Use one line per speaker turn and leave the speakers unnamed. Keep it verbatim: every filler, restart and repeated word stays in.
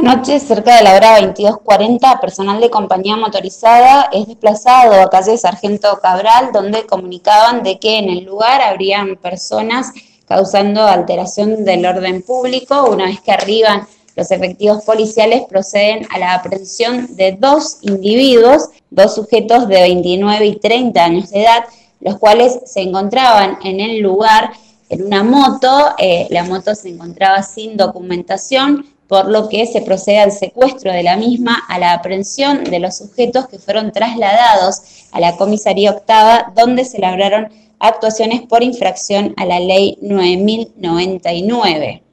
noches, cerca de la hora veintidós cuarenta, personal de compañía motorizada es desplazado a calle Sargento Cabral, donde comunicaban de que en el lugar habrían personas causando alteración del orden público. Una vez que arriban los efectivos policiales, proceden a la aprehensión de dos individuos, dos sujetos de veintinueve y treinta años de edad, los cuales se encontraban en el lugar en una moto. Eh, la moto se encontraba sin documentación, por lo que se procede al secuestro de la misma, a la aprehensión de los sujetos que fueron trasladados a la comisaría octava, donde se labraron actuaciones por infracción a la ley nueve mil noventa y nueve.